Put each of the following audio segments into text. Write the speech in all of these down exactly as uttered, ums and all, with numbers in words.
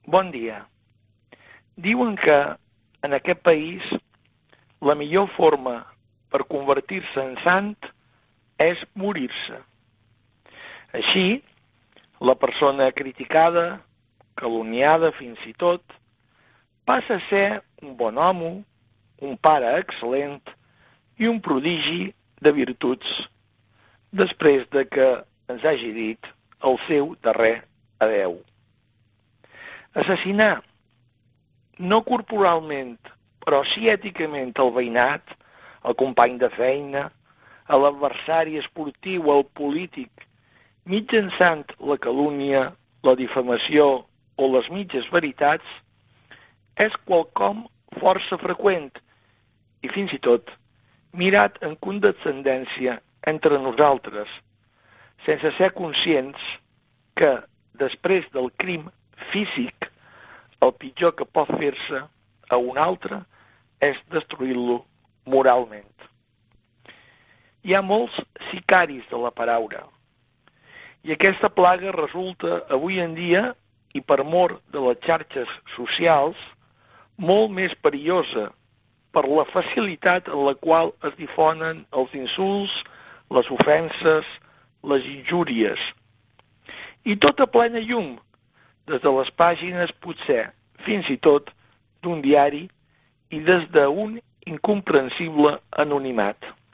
Bon dia. Diuen que en aquest país la millor forma per convertir-se en sant és morir-se. Així, la persona criticada, calumniada fins i tot, passa a ser un bon home, un pare excel·lent i un prodigi de virtuts, després de que ens hagi dit el seu darrer adeu. Assassinar, no corporalment, però sí èticament el veïnat, el company de feina, a l'adversari esportiu o el polític, mitjançant la calúmnia, la difamació o les mitges veritats, és quelcom força freqüent i fins i tot mirat en condescendència entre nosaltres, sense ser conscients que després del crim físic, el pitjor que pot fer-se a un altre és destruir-lo moralment. Hi ha molts sicaris de la paraula, i aquesta plaga resulta avui en dia, i per mor de les xarxes socials, molt més perillosa per la facilitat en la qual es difonen els insults, les ofenses, les injúries. I tot a plena llum, des de les pàgines, potser, fins i tot, d'un diari i des d'un incomprensible anonimat.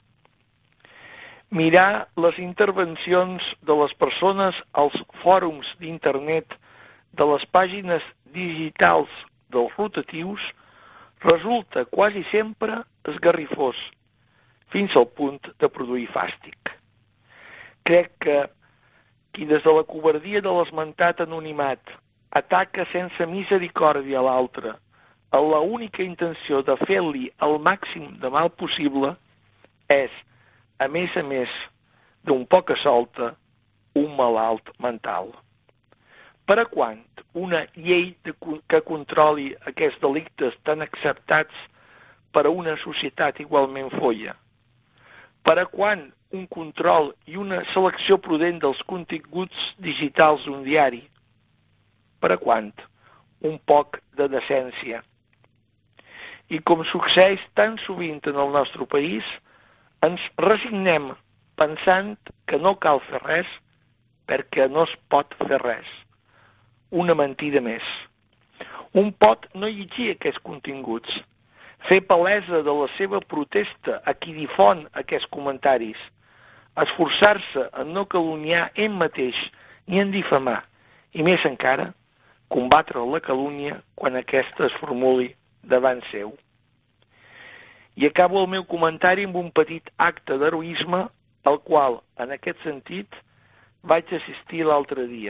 Mirar les intervencions de les persones als fòrums d'internet de les pàgines digitals dels rotatius resulta quasi sempre esgarrifós, fins al punt de produir fàstic. Crec que qui des de la covardia de l'esmentat anonimat ataca sense misericòrdia a l'altre, amb la única intenció de fer-li el màxim de mal possible, és, a més a més d'un poca solta, un malalt mental. Per a quan una llei de, que controli aquests delictes tan acceptats per a una societat igualment folla? Per a quan un control i una selecció prudent dels continguts digitals d'un diari? Per a quant? Un poc de decència. I com succeeix tan sovint en el nostre país, ens resignem pensant que no cal fer res perquè no es pot fer res. Una mentida més. Un pot no llegir aquests continguts, fer palesa de la seva protesta a qui difon aquests comentaris, esforçar-se en no calumniar ell mateix ni en difamar, i més encara, combatre la calúmnia quan aquesta es formuli davant seu. I acabo el meu comentari amb un petit acte d'heroisme al qual, en aquest sentit, vaig assistir l'altre dia.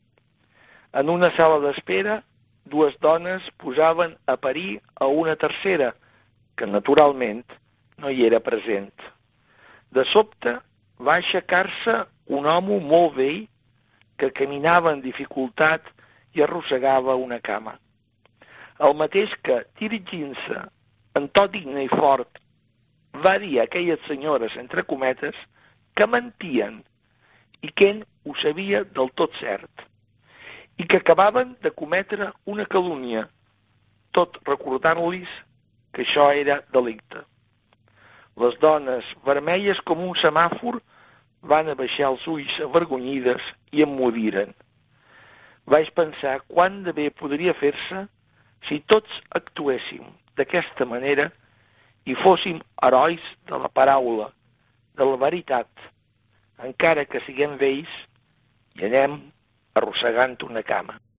En una sala d'espera, dues dones posaven a parir a una tercera, que naturalment no hi era present. De sobte va aixecar-se un home molt vell que caminava amb dificultat i arrossegava una cama. El mateix que, dirigint-se en to digne i fort, va dir a aquelles senyores, entre cometes, que mentien i que ell ho sabia del tot cert i que acabaven de cometre una calúmnia, tot recordant-los que això era delicte. Les dones, vermelles com un semàfor, van abaixar els ulls avergonyides i emmudiren. Vaig pensar quant de bé podria fer-se si tots actuéssim d'aquesta manera i fóssim herois de la paraula, de la veritat, encara que siguem vells i anem arrossegant una cama.